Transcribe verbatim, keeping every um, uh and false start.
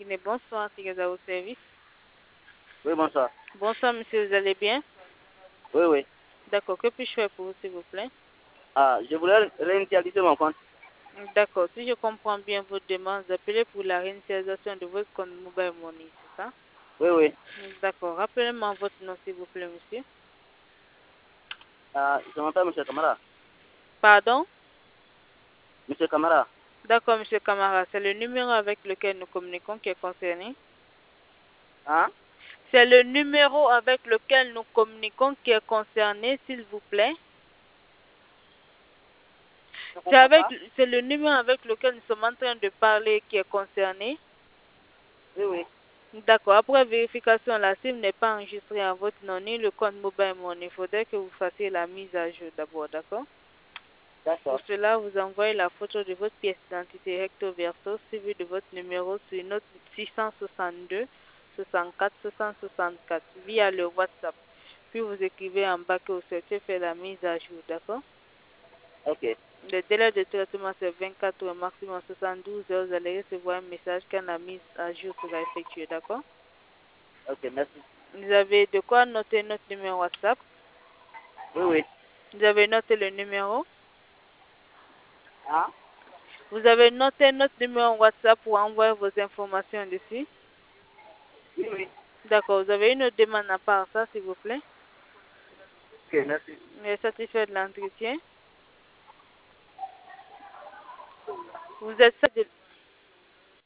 matinée. Bonsoir, Tigaza au service. Oui, bonsoir. Bonsoir, monsieur, vous allez bien? Oui, oui. D'accord, que puis-je faire pour vous, s'il vous plaît? Ah, je voulais réinitialiser mon compte. D'accord, si je comprends bien votre demande, vous appelez pour la réinitialisation de votre compte Mobile Money, c'est ça? Oui, oui. D'accord, rappelez-moi votre nom, s'il vous plaît, monsieur. Ah, je m'appelle M. Camara. Pardon? M. Camara. D'accord, monsieur Camara, c'est le numéro avec lequel nous communiquons qui est concerné? Hein? C'est le numéro avec lequel nous communiquons qui est concerné, s'il vous plaît? Je C'est comprends avec, pas. c'est le numéro avec lequel nous sommes en train de parler qui est concerné? Oui, oui. D'accord. Après vérification, la SIM n'est pas enregistrée à votre nom ni le compte Mobile Money. Il faudrait que vous fassiez la mise à jour d'abord, d'accord? Pour D'accord. cela, vous envoyez la photo de votre pièce d'identité recto verso suivi de votre numéro sur notre six cent soixante-deux soixante-quatre soixante-soixante-quatre via le WhatsApp. Puis vous écrivez en bas que vous souhaitez faire la mise à jour, d'accord? Ok. Le délai de traitement, c'est vingt-quatre heures, maximum soixante-douze heures. Vous allez recevoir un message quand la mise à jour sera effectuée, d'accord? Ok, merci. Vous avez de quoi noter notre numéro WhatsApp? Oui, oui. Vous avez noté le numéro? Hein? Vous avez noté notre numéro WhatsApp pour envoyer vos informations dessus? Oui, oui. D'accord. Vous avez une autre demande à part ça, s'il vous plaît? Ok, merci. Vous êtes satisfait de l'entretien? Vous êtes satisfait de